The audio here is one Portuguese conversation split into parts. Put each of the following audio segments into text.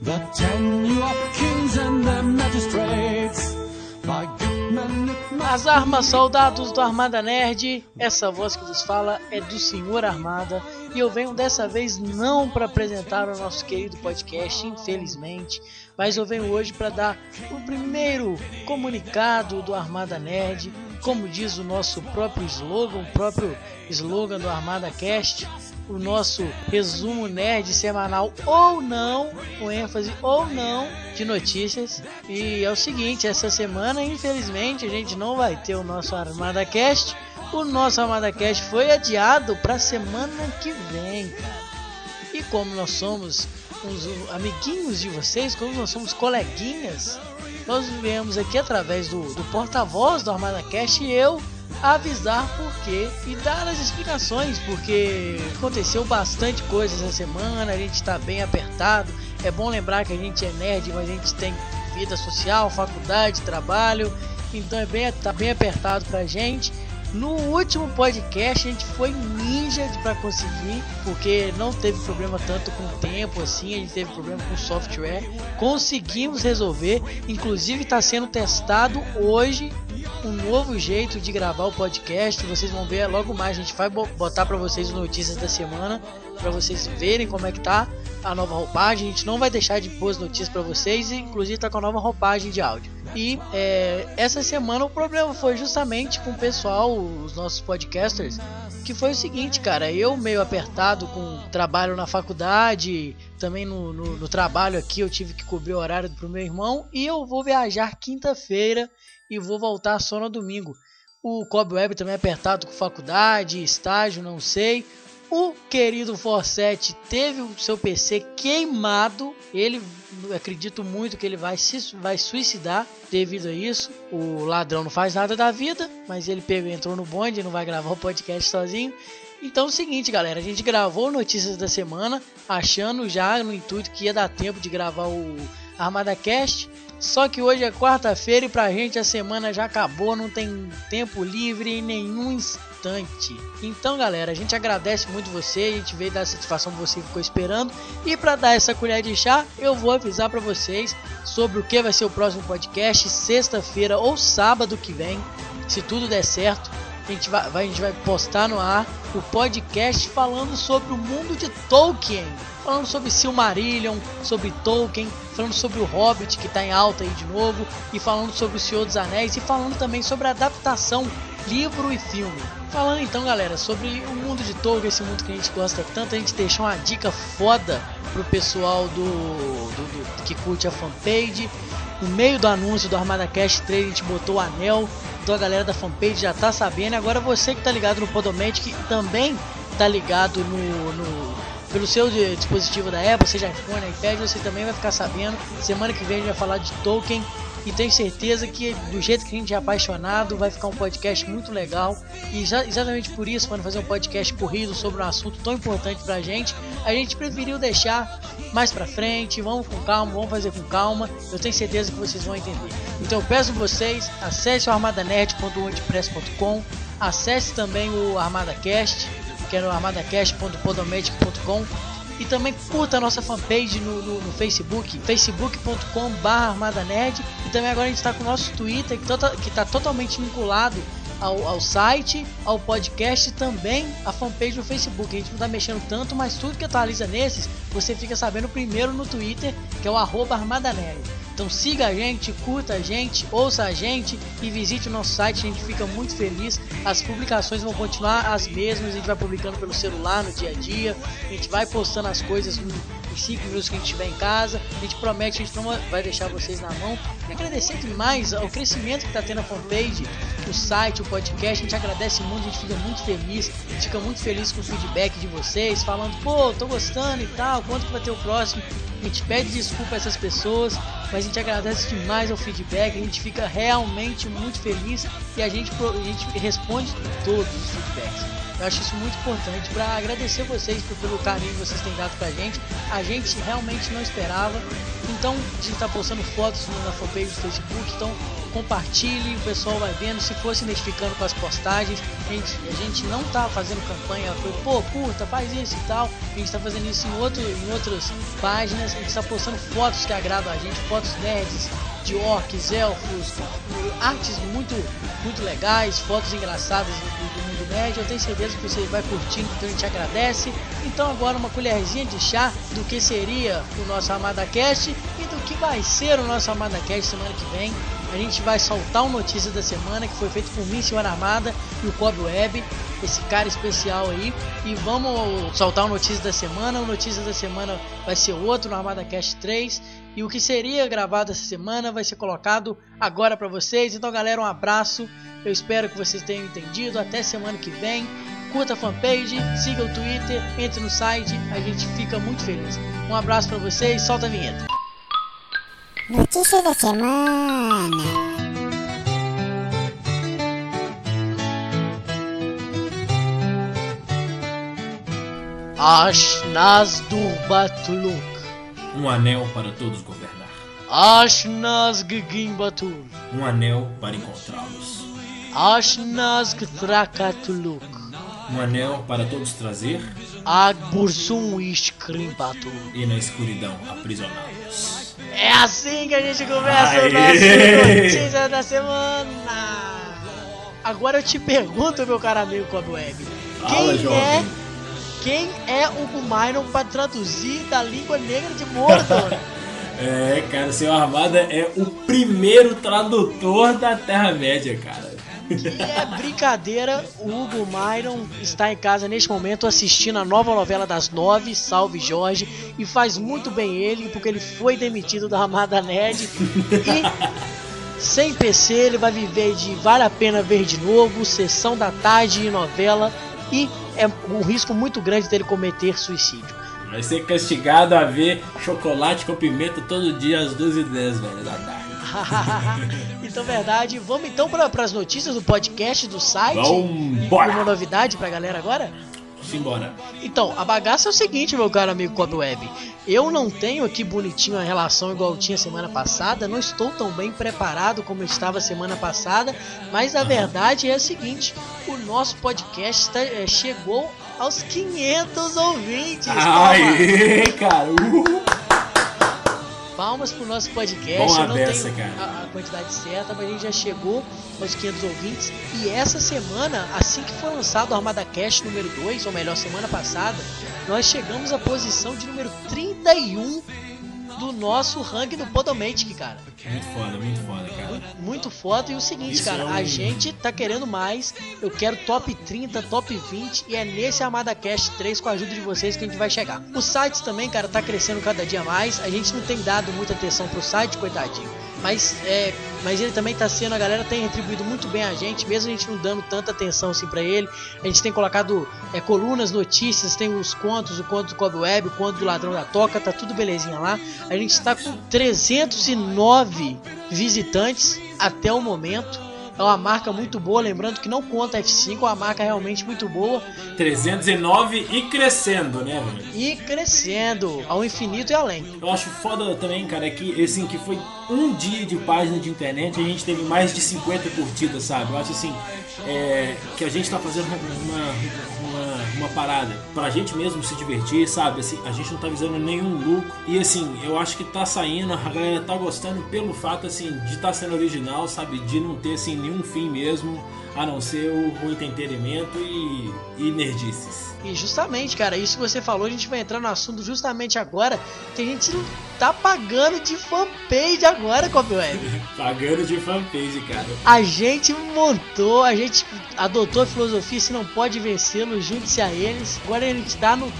The tenure of kings and their magistrates. As armas, soldados do Armada Nerd. Essa voz que vos fala é do Senhor Armada. E eu venho dessa vez não para apresentar o nosso querido podcast, infelizmente, mas eu venho hoje para dar o primeiro comunicado do Armada Nerd. Como diz o nosso próprio slogan do Armada Cast, o nosso resumo nerd semanal ou não, com ênfase ou não, de notícias. E é o seguinte, essa semana infelizmente a gente não vai ter o nosso Armada Cast. O nosso Armada Cast foi adiado para semana que vem, cara. E como nós somos uns amiguinhos de vocês, como nós somos coleguinhas, nós viemos aqui através do porta-voz do Armada Cast e eu avisar por quê e dar as explicações, porque aconteceu bastante coisa essa semana, a gente está bem apertado. É bom lembrar que a gente é nerd, mas a gente tem vida social, faculdade, trabalho, então tá bem apertado pra gente. No último podcast a gente foi ninja para conseguir, porque não teve problema tanto com o tempo assim, a gente teve problema com o software, conseguimos resolver, inclusive está sendo testado hoje um novo jeito de gravar o podcast. Vocês vão ver logo mais, a gente vai botar para vocês as notícias da semana, para vocês verem como é que tá a nova roupagem. A gente não vai deixar de pôr as notícias para vocês, e inclusive tá com a nova roupagem de áudio. E essa semana o problema foi justamente com o pessoal, os nossos podcasters, que foi o seguinte, cara, eu meio apertado com trabalho na faculdade, também no trabalho aqui eu tive que cobrir o horário pro meu irmão, e eu vou viajar quinta-feira e vou voltar só no domingo. O Cobb Web também é apertado com faculdade, estágio, não sei. O querido Forsett teve o seu PC queimado. Ele, acredito muito que ele vai suicidar devido a isso. O ladrão não faz nada da vida, mas ele entrou no bonde e não vai gravar o podcast sozinho. Então é o seguinte, galera, a gente gravou notícias da semana, achando já no intuito que ia dar tempo de gravar o Armada Cast. Só que hoje é quarta-feira e pra gente a semana já acabou, não tem tempo livre em nenhum instante. Então, galera, a gente agradece muito você, a gente veio dar satisfação pra você que ficou esperando. E pra dar essa colher de chá, eu vou avisar pra vocês sobre o que vai ser o próximo podcast, sexta-feira ou sábado que vem, se tudo der certo. A gente vai postar no ar o podcast falando sobre o mundo de Tolkien, falando sobre Silmarillion, sobre Tolkien, falando sobre o Hobbit, que está em alta aí de novo, e falando sobre o Senhor dos Anéis, e falando também sobre a adaptação, livro e filme. Falando então, galera, sobre o mundo de Tolkien, esse mundo que a gente gosta tanto, a gente deixou uma dica foda pro pessoal que curte a fanpage. No meio do anúncio do Armada Cast 3 a gente botou o anel, então a galera da fanpage já tá sabendo. Agora você que tá ligado no Podomatic também tá ligado pelo seu dispositivo da Apple, seja iPhone, iPad, você também vai ficar sabendo. Semana que vem a gente vai falar de Tolkien e tenho certeza que do jeito que a gente é apaixonado vai ficar um podcast muito legal. E exatamente por isso, para não fazer um podcast corrido sobre um assunto tão importante pra gente, a gente preferiu deixar mais pra frente. Vamos com calma, vamos fazer com calma, eu tenho certeza que vocês vão entender. Então eu peço vocês, acesse o armadanerd.wordpress.com, acesse também o ArmadaCast, que é no armadacast.podomatic.com, e também curta a nossa fanpage no Facebook, facebook.com/armadanerd, e também agora a gente está com o nosso Twitter, que está totalmente vinculado ao site, ao podcast e também a fanpage no Facebook. A gente não está mexendo tanto, mas tudo que atualiza nesses, você fica sabendo primeiro no Twitter, que é o @armadanerd. Então siga a gente, curta a gente, ouça a gente e visite o nosso site, a gente fica muito feliz. As publicações vão continuar as mesmas, a gente vai publicando pelo celular no dia a dia, a gente vai postando as coisas em 5 minutos que a gente estiver em casa, a gente promete que a gente não vai deixar vocês na mão. E agradecer demais ao crescimento que está tendo a fanpage, o site, o podcast, a gente agradece muito, a gente fica muito feliz, a gente fica muito feliz com o feedback de vocês, falando, pô, tô gostando e tal, quando que vai ter o próximo? A gente pede desculpa a essas pessoas, mas a gente agradece demais ao feedback, a gente fica realmente muito feliz e a gente responde todos os feedbacks. Eu acho isso muito importante para agradecer vocês pelo carinho que vocês têm dado pra gente. A gente realmente não esperava. Então a gente tá postando fotos na fanpage do Facebook, então compartilhe, o pessoal vai vendo, se for se identificando com as postagens. A gente não tá fazendo campanha, curta, faz isso e tal. A gente tá fazendo isso em outras páginas. A gente tá postando fotos que agradam a gente, fotos nerds, de orcs, elfos, artes muito legais, fotos engraçadas do mundo nerd. Eu tenho certeza que você vai curtindo, então a gente agradece. Então agora uma colherzinha de chá do que seria o nosso Armada Cast e do que vai ser o nosso Armada Cast semana que vem. A gente vai soltar uma notícia da semana que foi feito por mim, Senhor Armada, e o Cobb Web, esse cara especial aí. E vamos soltar uma notícia da semana. A notícia da semana vai ser outro no Armada Cast 3. E o que seria gravado essa semana vai ser colocado agora para vocês. Então galera, um abraço. Eu espero que vocês tenham entendido. Até semana que vem. Curta a fanpage, siga o Twitter, entre no site. A gente fica muito feliz. Um abraço para vocês. Solta a vinheta. Notícia da semana. Ashnaz Durbatuluk. Um anel para todos governar. Ashnaz Gigimbatul. Um anel para encontrá-los. Ashnaz Gtrakatuluk. Um anel para todos trazer. Agbursum Ishkrimbatul. E na escuridão aprisioná-los. É assim que a gente começa o nosso Notícia da Semana. Agora eu te pergunto, meu caro amigo Cobb Web. Quem é o Gumairon para traduzir da língua negra de Mordor? Cara, o Senhor Armada é o primeiro tradutor da Terra-média, cara. Que é brincadeira, o Hugo Myron está em casa neste momento assistindo a nova novela das 9, Salve Jorge, e faz muito bem ele, porque ele foi demitido da Armada Nerd e sem PC ele vai viver de Vale a Pena Ver de Novo, Sessão da Tarde e novela, e é um risco muito grande dele cometer suicídio. Vai ser castigado a ver Chocolate com Pimenta todo dia às 12h10, velho, da tarde. Então, verdade. Vamos então para as notícias do podcast, do site. Vambora! Uma novidade pra galera agora? Simbora. Então, a bagaça é o seguinte, meu caro amigo Cobb Web. Eu não tenho aqui bonitinho a relação igual eu tinha semana passada. Não estou tão bem preparado como eu estava semana passada. Mas a verdade é a seguinte: o nosso podcast chegou aos 500 ouvintes. Aê, cara! Palmas pro nosso podcast. Bom eu não dessa, tenho cara. a quantidade certa, mas a gente já chegou aos 500 ouvintes. E essa semana, assim que foi lançado o Armada Cast número 2, ou melhor, semana passada, nós chegamos à posição de número 31 do nosso ranking do Podomatic, cara. Muito foda, cara. Muito foda. E o seguinte, Isso cara, a gente tá querendo mais. Eu quero top 30, top 20. E é nesse Armada Cast 3, com a ajuda de vocês, que a gente vai chegar. O site também, cara, tá crescendo cada dia mais. A gente não tem dado muita atenção pro site, coitadinho. Mas ele também tá sendo, a galera tem retribuído muito bem a gente, mesmo a gente não dando tanta atenção assim pra ele. A gente tem colocado colunas, notícias, tem os contos, o conto do Cobb Web, o conto do Ladrão da Toca, tá tudo belezinha lá. A gente está com 309 visitantes até o momento. É uma marca muito boa, lembrando que não conta F5, é uma marca realmente muito boa. 309 e crescendo, né, velho? E crescendo ao infinito e além. Eu acho foda também, cara, que assim, que foi um dia de página de internet e a gente teve mais de 50 curtidas, sabe? Eu acho assim, que a gente tá fazendo uma parada pra gente mesmo se divertir, sabe? Assim, a gente não tá visando nenhum lucro. E assim, eu acho que tá saindo, a galera tá gostando pelo fato, assim, de tá sendo original, sabe? De não ter, assim, nenhum fim mesmo, a não ser o entretenimento e nerdices. E justamente, cara, isso que você falou, a gente vai entrar no assunto justamente agora, que a gente não tá pagando de fanpage agora, Cobb Web. Pagando de fanpage, cara. A gente montou, a gente adotou a filosofia, se não pode vencê-lo, junte-se a eles. Agora a gente tá no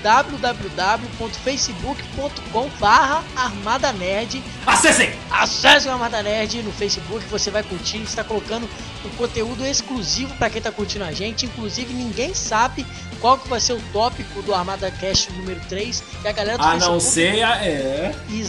www.facebook.com/ArmadaNerd. Acessem o Armada Nerd no Facebook, você vai curtir, a gente tá colocando um conteúdo exclusivo pra quem tá curtindo a gente. Inclusive, ninguém sabe qual que vai ser o tópico do Armada Cast número 3, que a galera do a Facebook... não ser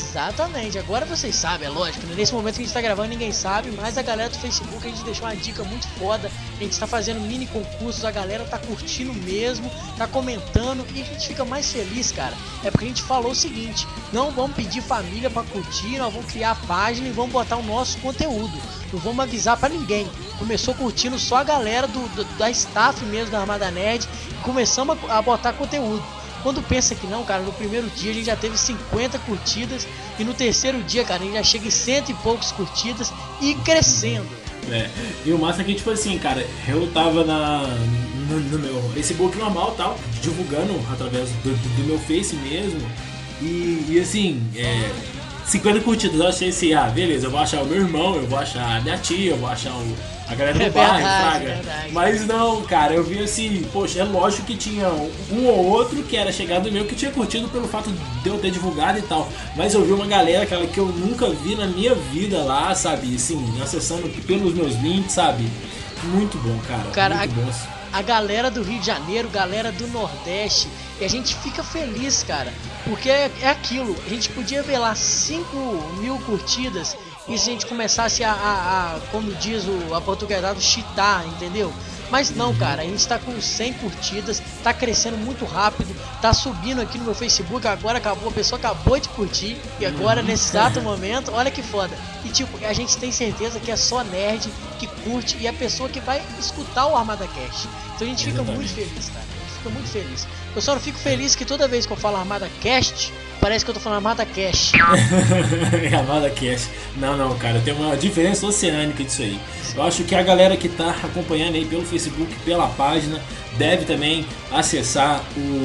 Exatamente, agora vocês sabem, é lógico, né? Nesse momento que a gente tá gravando ninguém sabe, mas a galera do Facebook a gente deixou uma dica muito foda, a gente tá fazendo mini concursos, a galera tá curtindo mesmo, tá comentando e a gente fica mais feliz, cara, é porque a gente falou o seguinte, não vamos pedir família pra curtir, nós vamos criar a página e vamos botar o nosso conteúdo, não vamos avisar pra ninguém, começou curtindo só a galera da staff mesmo da Armada Nerd, e começamos a botar conteúdo. Quando pensa que não, cara, no primeiro dia a gente já teve 50 curtidas e no terceiro dia, cara, a gente já chega em 100 e poucos curtidas e crescendo. E o massa é que, tipo assim, cara, eu tava no meu Facebook normal, tal, divulgando através do meu Face mesmo e assim, 50 curtidas, eu achei assim, beleza, eu vou achar o meu irmão, eu vou achar a minha tia, eu vou achar a galera do bairro, fraga. Mas não, cara, eu vi assim, poxa, é lógico que tinha um ou outro que era chegado meu que tinha curtido pelo fato de eu ter divulgado e tal. Mas eu vi uma galera, aquela que eu nunca vi na minha vida lá, sabe? Assim, acessando pelos meus links, sabe? Muito bom, cara. Muito bom. A galera do Rio de Janeiro, galera do Nordeste, e a gente fica feliz, cara, porque é aquilo, a gente podia ver lá 5.000 curtidas e se a gente começasse como diz a portuguesado, cheatar, entendeu? Mas não, cara, a gente tá com 100 curtidas, tá crescendo muito rápido, tá subindo aqui no meu Facebook, agora acabou, a pessoa acabou de curtir, e agora nesse exato momento, olha que foda. E tipo, a gente tem certeza que é só nerd que curte e a pessoa que vai escutar o Armada Cast. Então a gente fica muito feliz, cara, a gente fica muito feliz. Eu só não fico feliz que toda vez que eu falo Armada Cast, parece que eu tô falando Armada Cash. Armada Cash. Não, cara, tem uma diferença oceânica disso aí. Eu acho que a galera que tá acompanhando aí pelo Facebook, pela página, deve também acessar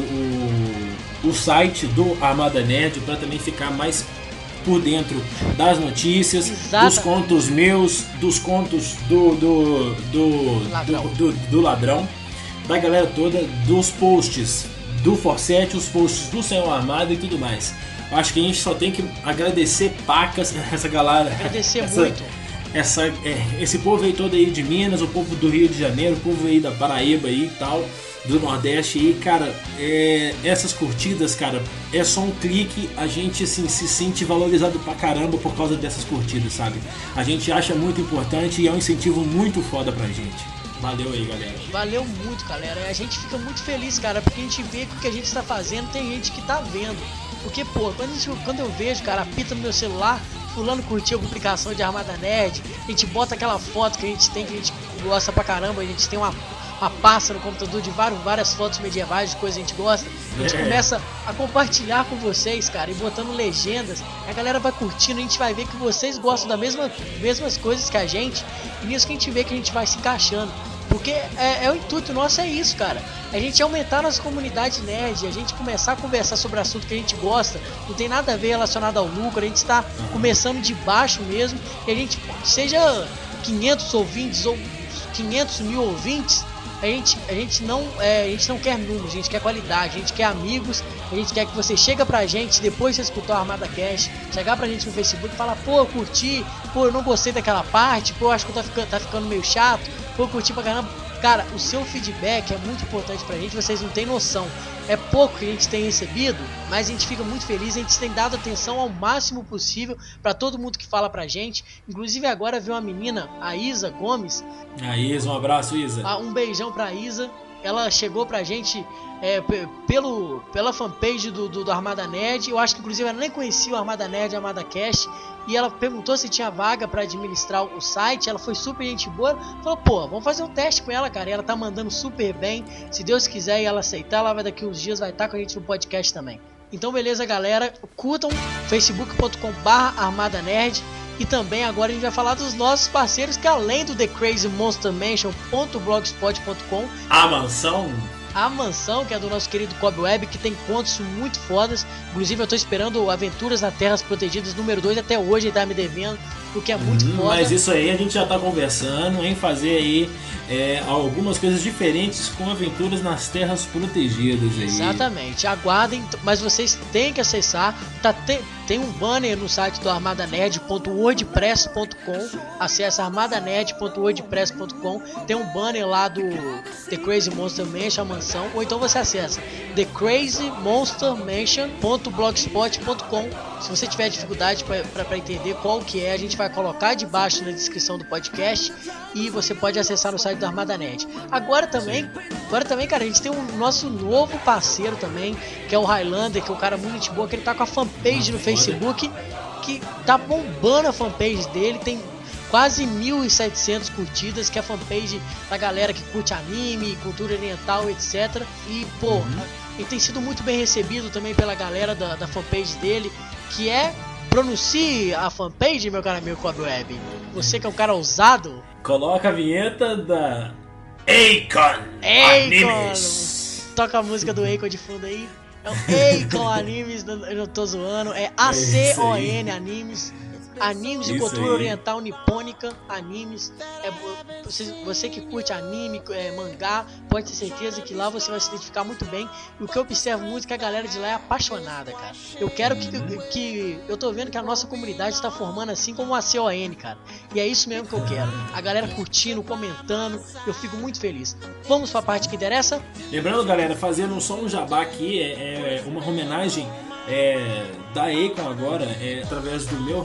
o site do Armada Nerd para também ficar mais por dentro das notícias, dos contos meus, dos contos do ladrão, da galera toda, dos posts do Forsete, os posts do Senhor Armada e tudo mais. Acho que a gente só tem que agradecer pacas essa galera. Agradecer muito. Esse povo aí todo aí de Minas, o povo do Rio de Janeiro, o povo aí da Paraíba aí e tal, do Nordeste aí, cara, essas curtidas, cara, é só um clique, a gente assim se sente valorizado pra caramba por causa dessas curtidas, sabe? A gente acha muito importante e é um incentivo muito foda pra gente. Valeu aí, galera. Valeu muito, galera. A gente fica muito feliz, cara, porque a gente vê que o que a gente está fazendo tem gente que tá vendo. Porque, pô, quando eu vejo, cara, apita no meu celular, fulano curtiu a publicação de Armada Nerd, a gente bota aquela foto que a gente tem, que a gente gosta pra caramba, a gente tem uma pasta no computador de várias fotos medievais, de coisas que a gente gosta, a gente começa a compartilhar com vocês, cara, e botando legendas, a galera vai curtindo, a gente vai ver que vocês gostam das mesmas coisas que a gente, e nisso que a gente vê que a gente vai se encaixando. Porque o intuito nosso é isso, cara. A gente aumentar nossa comunidade nerd, a gente começar a conversar sobre assunto que a gente gosta, não tem nada a ver relacionado ao lucro, a gente está começando de baixo mesmo, e a gente, seja 500 ouvintes ou 500 mil ouvintes, a gente não quer números, a gente quer qualidade, a gente quer amigos, a gente quer que você chega pra gente depois de você escutar o Armada Cash, chegar pra gente no Facebook e falar, pô, eu curti, pô, eu não gostei daquela parte, pô, eu acho que tá ficando meio chato, pô, eu curti pra caramba. Cara, o seu feedback é muito importante pra gente, vocês não têm noção. É pouco que a gente tem recebido, mas a gente fica muito feliz, a gente tem dado atenção ao máximo possível pra todo mundo que fala pra gente. Inclusive agora veio uma menina, a Isa Gomes. A Isa, um abraço, Isa. Um beijão pra Isa. Ela chegou pra gente pela fanpage do Armada Nerd. Eu acho que inclusive ela nem conhecia o Armada Nerd e o Armada Cast. E ela perguntou se tinha vaga pra administrar o site. Ela foi super gente boa. Falou, pô, vamos fazer um teste com ela, cara. E ela tá mandando super bem. Se Deus quiser e ela aceitar, ela vai daqui uns dias vai estar com a gente no podcast também. Então beleza, galera, curtam facebook.com/armadanerd. E também agora a gente vai falar dos nossos parceiros, que além do The Crazy Monster Mansion.blogspot.com, a mansão, que é do nosso querido Cobb Web, que tem contos muito fodas. Inclusive eu tô esperando Aventuras nas Terras Protegidas número 2 até hoje, ele tá me devendo. o que é muito foda. Mas isso aí a gente já tá conversando em fazer aí algumas coisas diferentes com aventuras nas terras protegidas aí. Exatamente, aguardem, mas vocês têm que acessar, tem um banner no site do armadanerd.wordpress.com, acessa armadanerd.wordpress.com, tem um banner lá do The Crazy Monster Mansion, a mansão, ou então você acessa thecrazymonstermansion.blogspot.com. Se você tiver dificuldade para entender qual que é, a gente vai colocar debaixo na descrição do podcast e você pode acessar no site do Armada Nerd. Agora também, cara, a gente tem um nosso novo parceiro também, que é o Highlander, que é um cara muito gente boa, que ele tá com a fanpage no Facebook, que tá bombando a fanpage dele, tem quase 1.700 curtidas, que é a fanpage da galera que curte anime, cultura oriental, etc. E, pô, ele tem sido muito bem recebido também pela galera da fanpage dele, que é... Pronuncie a fanpage, meu cara amigo Cobweb. Você que é um cara ousado. Coloca a vinheta da Akon Animes. Toca a música do Akon de fundo aí. É o Akon Animes, eu não tô zoando. É ACON Animes. Animes de cultura oriental nipônica, animes. Você que curte anime, mangá, pode ter certeza que lá você vai se identificar muito bem. E o que eu observo muito é que a galera de lá é apaixonada, cara. Eu quero que eu tô vendo que a nossa comunidade está formando assim como a CON, cara. E é isso mesmo que eu quero. A galera curtindo, comentando, eu fico muito feliz. Vamos pra parte que interessa? Lembrando, galera, fazendo só um jabá aqui, uma homenagem da Akon agora, através do meu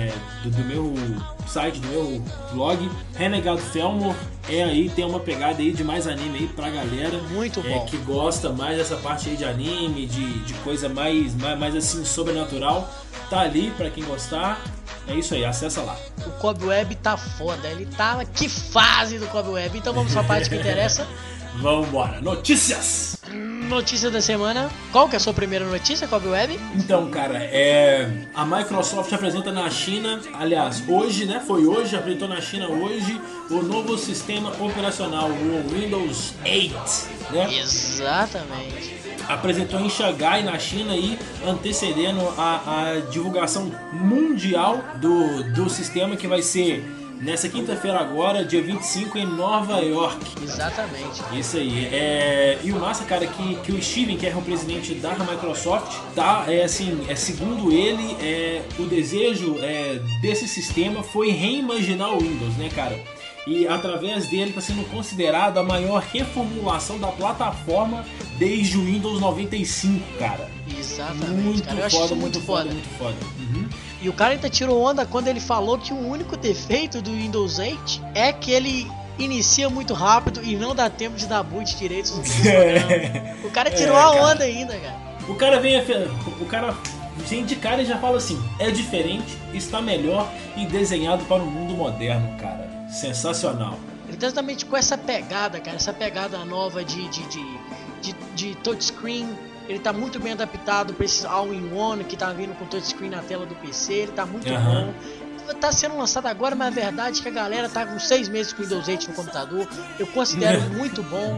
site, do meu blog, Renegado Felmor. Aí tem uma pegada aí de mais anime aí pra galera muito bom, que gosta mais dessa parte aí de anime, de coisa mais assim sobrenatural. Tá ali pra quem gostar. É isso aí, acessa lá. O Cobweb tá foda, ele tá... Que fase do Cobweb. Então vamos pra parte que interessa. Vambora, notícias! Notícia da semana. Qual que é a sua primeira notícia, Cobweb? Então, cara, a Microsoft apresenta na China, aliás, hoje, né? Foi hoje, apresentou na China hoje o novo sistema operacional, o Windows 8, né? Exatamente. Apresentou em Xangai, na China, e antecedendo a divulgação mundial do sistema, que vai ser nessa quinta-feira agora, dia 25, em Nova York. Exatamente. Isso aí. E o massa, cara, que o Steven, que é o presidente da Microsoft, tá, segundo ele, o desejo desse sistema foi reimaginar o Windows, né, cara? E através dele está sendo considerado a maior reformulação da plataforma desde o Windows 95, cara. Exatamente, muito cara. Eu foda, acho isso muito foda. Muito foda. Uhum. E o cara ainda tirou onda quando ele falou que o único defeito do Windows 8 é que ele inicia muito rápido e não dá tempo de dar boot direito no programa. O cara tirou a onda ainda, cara. O cara vem de cara e já fala assim: é diferente, está melhor e desenhado para o mundo moderno, cara. Sensacional. Ele tá exatamente com essa pegada, cara, essa pegada nova de touchscreen. Ele tá muito bem adaptado para esse all-in-one que tá vindo com touchscreen na tela do PC. Ele tá muito bom. Tá sendo lançado agora, mas a verdade é que a galera tá com 6 meses com o Windows 8 no computador. Eu considero muito bom.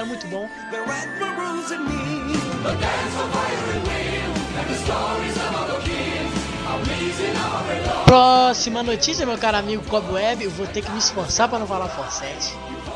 Próxima notícia, meu caro amigo Cobweb. Eu vou ter que me esforçar para não falar Forsete.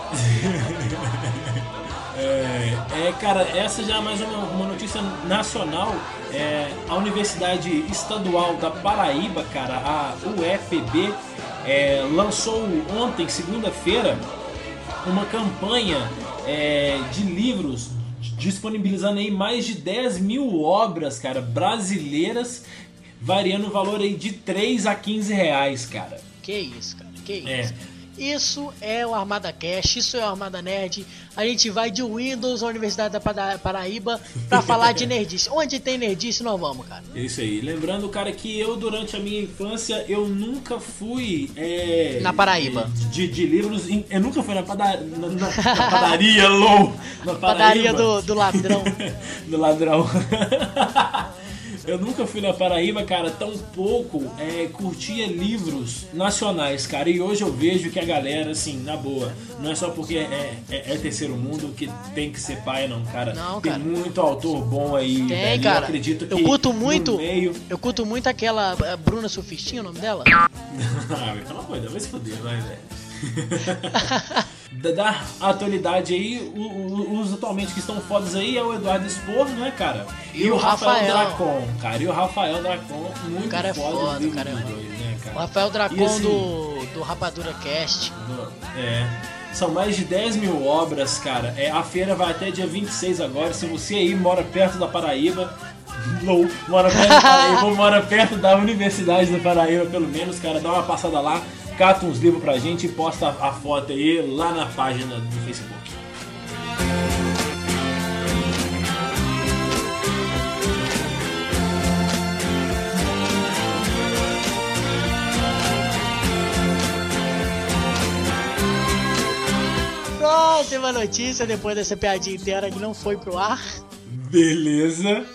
Cara, essa já é mais uma notícia nacional. A Universidade Estadual da Paraíba, cara, a UEPB, lançou ontem, segunda-feira, uma campanha de livros, disponibilizando aí mais de 10 mil obras, cara, brasileiras, variando o valor aí de 3 a 15 reais, cara. Que isso, cara, que isso. Isso é o Armada Cash, isso é o Armada Nerd. A gente vai de Windows à Universidade da Paraíba pra falar de nerdice. Onde tem nerdice, nós vamos, cara. Isso aí. Lembrando, cara, que eu, durante a minha infância, eu nunca fui... na Paraíba. De livros... Eu nunca fui na padaria, Lou. Na padaria do ladrão. Do ladrão. Eu nunca fui na Paraíba, cara, tampouco curtia livros nacionais, cara. E hoje eu vejo que a galera, assim, na boa, não é só porque é terceiro mundo que tem que ser pai, não, cara. Não, tem cara. muito autor bom aí, Tem, velho. cara. Eu acredito que eu curto muito, no meio... eu curto muito aquela Bruna Surfistinha, o nome dela? Ah, pelo amor de Deus, vai se fuder, vai, velho. Da atualidade aí, os atualmente que estão fodas aí é o Eduardo Spor, né, cara? E o Rafael Dracon, cara. E o Rafael Dracon, muito O cara é foda, foda, os o cara é dos foda. dois, né, cara? O Rafael Dracon E, assim, do Rapadura Cast. São mais de 10 mil obras, cara. A feira vai até dia 26 agora. Se você aí mora perto da Paraíba, mora perto da Paraíba, ou mora perto da Universidade da Paraíba, pelo menos, cara, dá uma passada lá, cata uns livros pra gente e posta a foto aí lá na página do Facebook. Próxima notícia, depois dessa piadinha inteira que não foi pro ar. Beleza.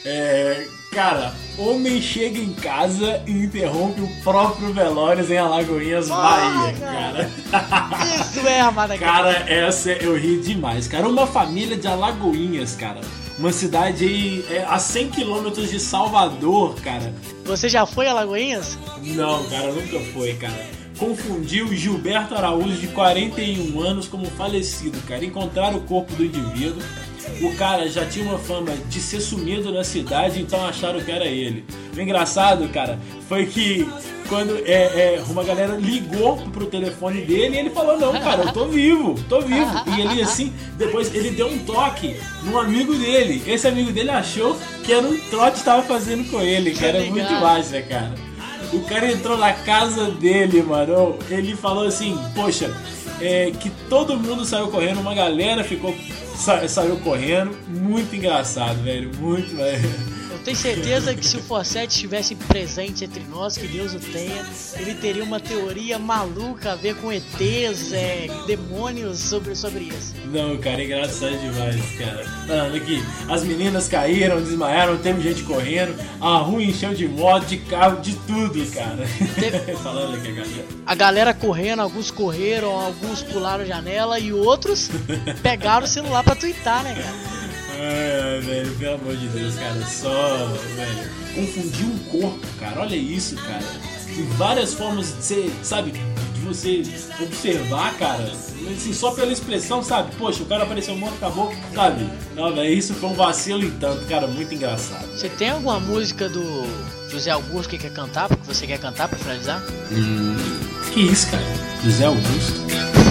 Cara, homem chega em casa e interrompe o próprio velório em Alagoinhas, Bahia, cara. Isso é Armada Cast. Cara, essa eu ri demais, cara. Uma família de Alagoinhas, cara. Uma cidade aí a 100 km de Salvador, cara. Você já foi a Alagoinhas? Não, cara, nunca foi, cara. Confundiu Gilberto Araújo, de 41 anos, como falecido, cara. Encontraram o corpo do indivíduo. O cara já tinha uma fama de ser sumido na cidade, então acharam que era ele. O engraçado, cara, foi que quando uma galera ligou pro telefone dele e ele falou, não, cara, eu tô vivo. E ele, assim, depois ele deu um toque num amigo dele. Esse amigo dele achou que era um trote que tava fazendo com ele, que era muito massa, cara. O cara entrou na casa dele, mano. Ele falou assim, poxa, que todo mundo saiu correndo, uma galera saiu correndo. Muito engraçado, velho. Muito, velho. Eu tenho certeza que se o Forsete estivesse presente entre nós, que Deus o tenha, ele teria uma teoria maluca a ver com ETs, demônios sobre isso. Não, cara, é engraçado demais, cara. Falando aqui, as meninas caíram, desmaiaram, teve gente correndo, a rua encheu de moto, de carro, de tudo, cara. Falando aqui, galera. A galera correndo, alguns correram, alguns pularam a janela e outros pegaram o celular pra twittar, né, cara? Velho, pelo amor de Deus, cara, velho, confundir um corpo, cara, olha isso, cara. Tem várias formas de ser, sabe, de você observar, cara, assim, só pela expressão, sabe, poxa, o cara apareceu morto, acabou, sabe. Não, velho, isso foi um vacilo em tanto, cara, muito engraçado. Você tem alguma música do José Augusto que quer cantar, porque você quer cantar pra finalizar? Que isso, cara, José Augusto?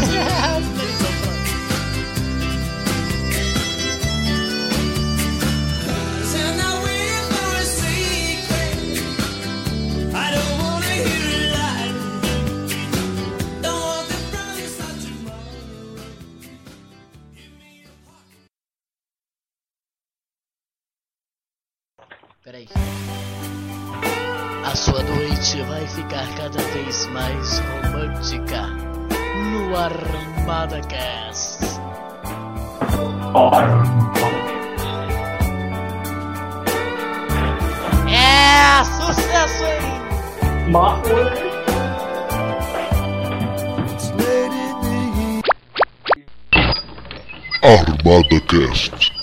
Peraí. A sua noite vai ficar cada vez mais romântica no Armada Cast. Sucesso, hein? Armada Cast.